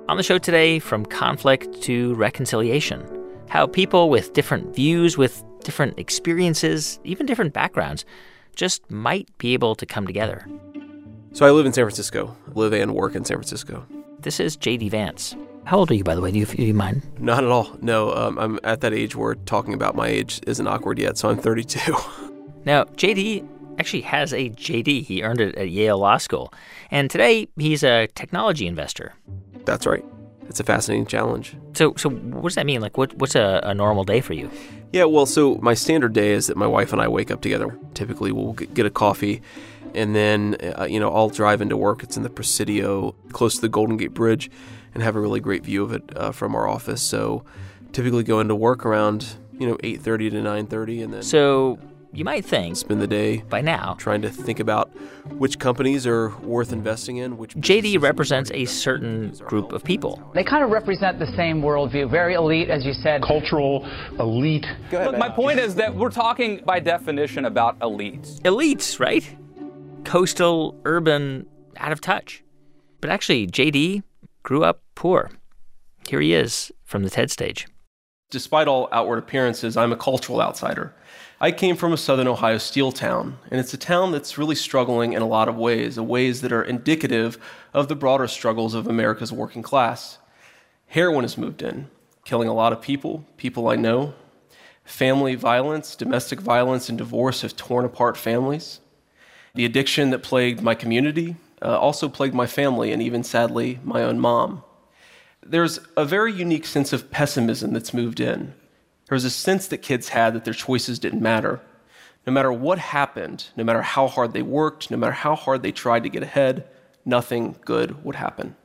On the show today, from conflict to reconciliation, how people with different views, with different experiences, even different backgrounds, just might be able to come together. So I live in San Francisco, live and work in San Francisco. This is J.D. Vance. How old are you, by the way? Do you mind? Not at all. No, I'm at that age where talking about my age isn't awkward yet, so I'm 32. Now, J.D. actually has a J.D. He earned it at Yale Law School. And today, he's a technology investor. That's right. It's a fascinating challenge. So what does that mean? Like, what's a normal day for you? Yeah, well, so my standard day is that my wife and I wake up together. Typically, we'll get a coffee, and then, I'll drive into work. It's in the Presidio, close to the Golden Gate Bridge, and have a really great view of it from our office. So typically go into work around, 8:30 to 9:30, and then... So you might think... Spend the day... By now... Trying to think about which companies are worth investing in, which... JD represents a certain group of people. They kind of represent the same worldview. Very elite, as you said. Cultural, elite. Go ahead, Look, my point is that we're talking by definition about elites. Elites, right? Coastal, urban, out of touch. But actually, JD grew up poor. Here he is from the TED stage. Despite all outward appearances, I'm a cultural outsider. I came from a southern Ohio steel town, and it's a town that's really struggling in a lot of ways that are indicative of the broader struggles of America's working class. Heroin has moved in, killing a lot of people I know. Family violence, domestic violence, and divorce have torn apart families. The addiction that plagued my community also plagued my family, and even, sadly, my own mom. There's a very unique sense of pessimism that's moved in. There was a sense that kids had that their choices didn't matter. No matter what happened, no matter how hard they worked, no matter how hard they tried to get ahead, nothing good would happen.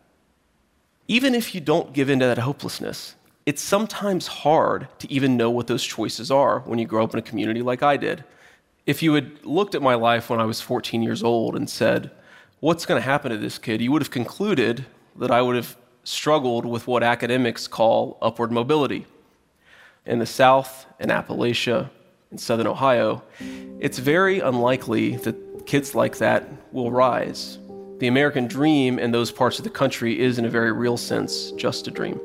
Even if you don't give in to that hopelessness, it's sometimes hard to even know what those choices are when you grow up in a community like I did. If you had looked at my life when I was 14 years old and said, what's going to happen to this kid, you would have concluded that I would have struggled with what academics call upward mobility. In the South, in Appalachia, in Southern Ohio, it's very unlikely that kids like that will rise. The American dream in those parts of the country is, in a very real sense, just a dream.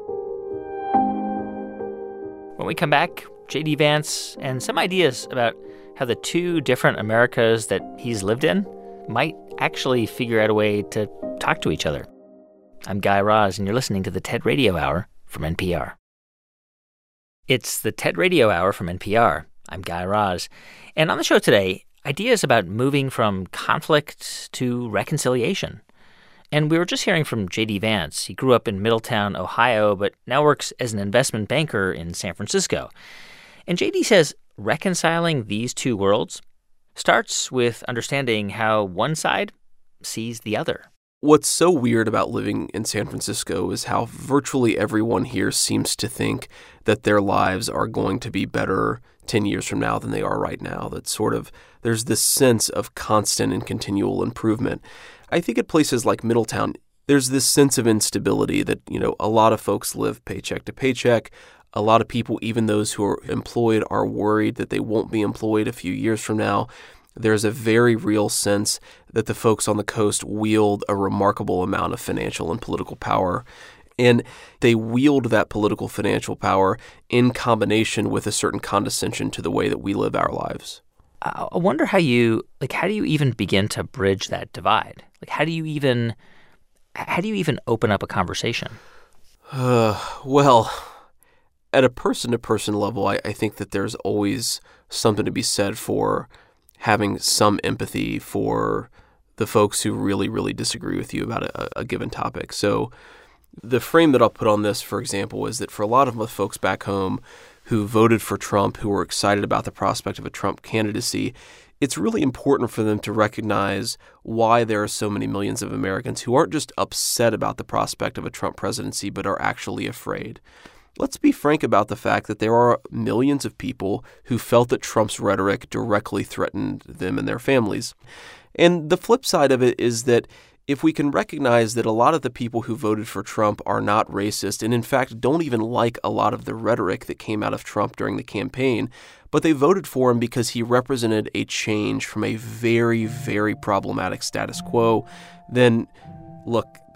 When we come back, J.D. Vance and some ideas about how the two different Americas that he's lived in might actually figure out a way to talk to each other. I'm Guy Raz, and you're listening to the TED Radio Hour from NPR. It's the TED Radio Hour from NPR. I'm Guy Raz. And on the show today, ideas about moving from conflict to reconciliation. And we were just hearing from J.D. Vance. He grew up in Middletown, Ohio, but now works as an investment banker in San Francisco. And J.D. says reconciling these two worlds starts with understanding how one side sees the other. What's so weird about living in San Francisco is how virtually everyone here seems to think that their lives are going to be better 10 years from now than they are right now. That sort of, there's this sense of constant and continual improvement. I think at places like Middletown, there's this sense of instability that, a lot of folks live paycheck to paycheck. A lot of people, even those who are employed, are worried that they won't be employed a few years from now. There's a very real sense that the folks on the coast wield a remarkable amount of financial and political power. And they wield that political financial power in combination with a certain condescension to the way that we live our lives. I wonder how do you even begin to bridge that divide? How do you even open up a conversation? Well, at a person-to-person level, I think that there's always something to be said for having some empathy for the folks who really, really disagree with you about a given topic. So the frame that I'll put on this, for example, is that for a lot of the folks back home who voted for Trump, who were excited about the prospect of a Trump candidacy, it's really important for them to recognize why there are so many millions of Americans who aren't just upset about the prospect of a Trump presidency, but are actually afraid. Let's be frank about the fact that there are millions of people who felt that Trump's rhetoric directly threatened them and their families. And the flip side of it is that if we can recognize that a lot of the people who voted for Trump are not racist and in fact don't even like a lot of the rhetoric that came out of Trump during the campaign, but they voted for him because he represented a change from a very, very problematic status quo, then look, that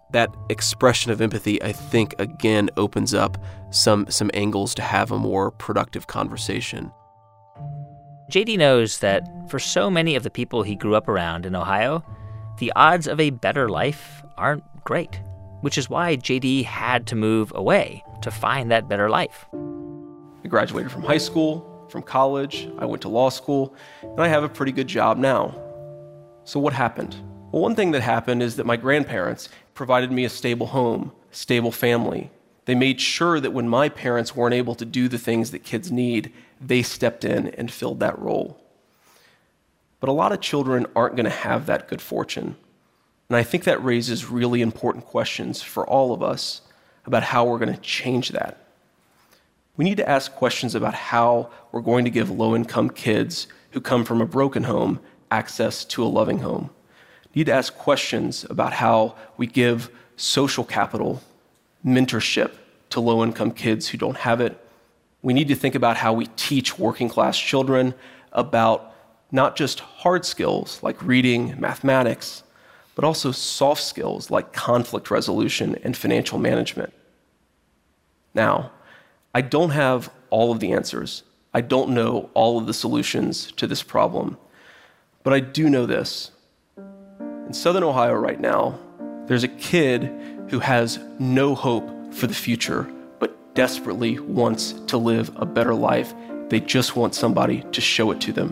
that expression of empathy, I think, again, opens up some angles to have a more productive conversation. JD knows that for so many of the people he grew up around in Ohio, the odds of a better life aren't great, which is why JD had to move away to find that better life. I graduated from high school, from college, I went to law school, and I have a pretty good job now. So what happened? Well, one thing that happened is that my grandparents provided me a stable home, a stable family. They made sure that when my parents weren't able to do the things that kids need, they stepped in and filled that role. But a lot of children aren't going to have that good fortune. And I think that raises really important questions for all of us about how we're going to change that. We need to ask questions about how we're going to give low-income kids who come from a broken home access to a loving home. We need to ask questions about how we give social capital, mentorship to low-income kids who don't have it. We need to think about how we teach working-class children about not just hard skills like reading, mathematics, but also soft skills like conflict resolution and financial management. Now, I don't have all of the answers. I don't know all of the solutions to this problem. But I do know this. In Southern Ohio right now, there's a kid who has no hope for the future, but desperately wants to live a better life. They just want somebody to show it to them.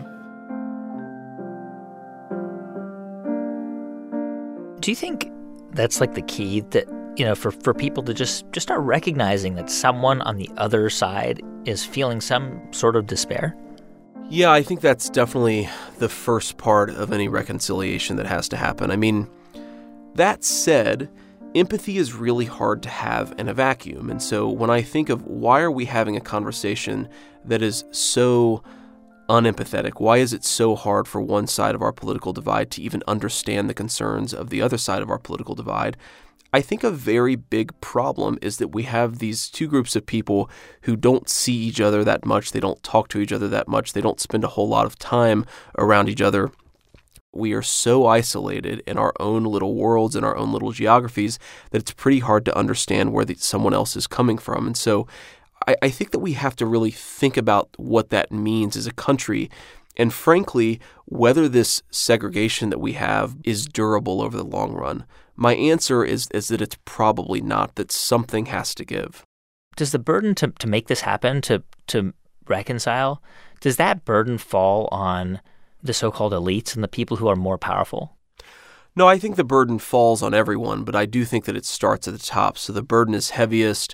Do you think that's like the key that, for people to just start recognizing that someone on the other side is feeling some sort of despair? Yeah, I think that's definitely the first part of any reconciliation that has to happen. I mean, that said, empathy is really hard to have in a vacuum. And so when I think of why are we having a conversation that is so unempathetic, why is it so hard for one side of our political divide to even understand the concerns of the other side of our political divide, I think a very big problem is that we have these two groups of people who don't see each other that much. They don't talk to each other that much. They don't spend a whole lot of time around each other. We are so isolated in our own little worlds and our own little geographies that it's pretty hard to understand where someone else is coming from. And so I think that we have to really think about what that means as a country. And frankly, whether this segregation that we have is durable over the long run. My answer is that it's probably not, that something has to give. Does the burden to make this happen, to reconcile, does that burden fall on the so-called elites and the people who are more powerful? No, I think the burden falls on everyone, but I do think that it starts at the top. So the burden is heaviest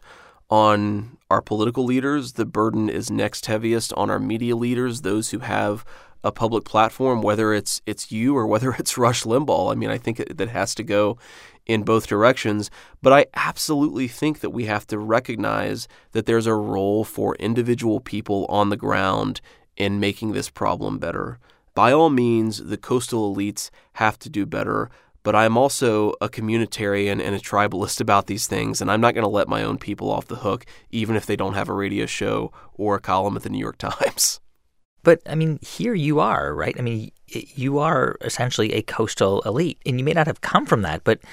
on our political leaders. The burden is next heaviest on our media leaders, those who have a public platform, whether it's you or whether it's Rush Limbaugh. I mean, I think that has to go in both directions. But I absolutely think that we have to recognize that there's a role for individual people on the ground in making this problem better. By all means, the coastal elites have to do better. But I'm also a communitarian and a tribalist about these things, and I'm not going to let my own people off the hook, even if they don't have a radio show or a column at the New York Times. But, I mean, here you are, right? I mean, you are essentially a coastal elite, and you may not have come from that, but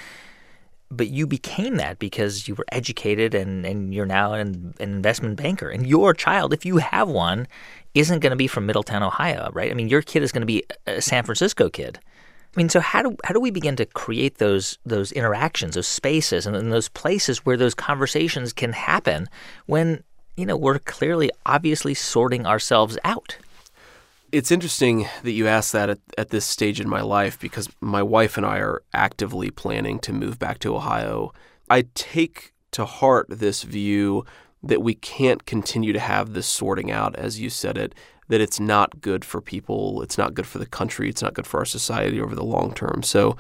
you became that because you were educated and you're now an investment banker. And your child, if you have one, isn't going to be from Middletown, Ohio, right? I mean, your kid is going to be a San Francisco kid. I mean, so how do we begin to create those interactions, those spaces, and those places where those conversations can happen when, we're clearly, obviously sorting ourselves out? It's interesting that you asked that at this stage in my life, because my wife and I are actively planning to move back to Ohio. I take to heart this view that we can't continue to have this sorting out, as you said it, that it's not good for people, it's not good for the country, it's not good for our society over the long term. So,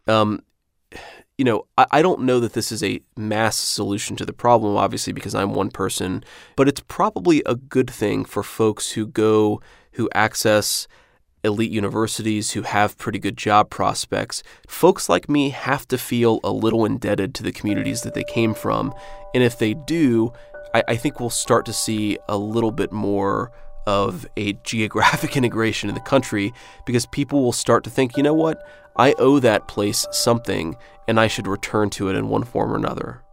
I don't know that this is a mass solution to the problem, obviously, because I'm one person, but it's probably a good thing for folks who access elite universities, who have pretty good job prospects. Folks like me have to feel a little indebted to the communities that they came from. And if they do, I think we'll start to see a little bit more of a geographic integration in the country, because people will start to think, you know what, I owe that place something, and I should return to it in one form or another.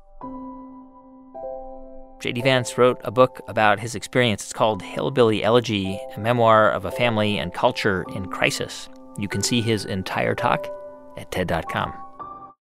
J.D. Vance wrote a book about his experience. It's called Hillbilly Elegy, a memoir of a family and culture in crisis. You can see his entire talk at TED.com.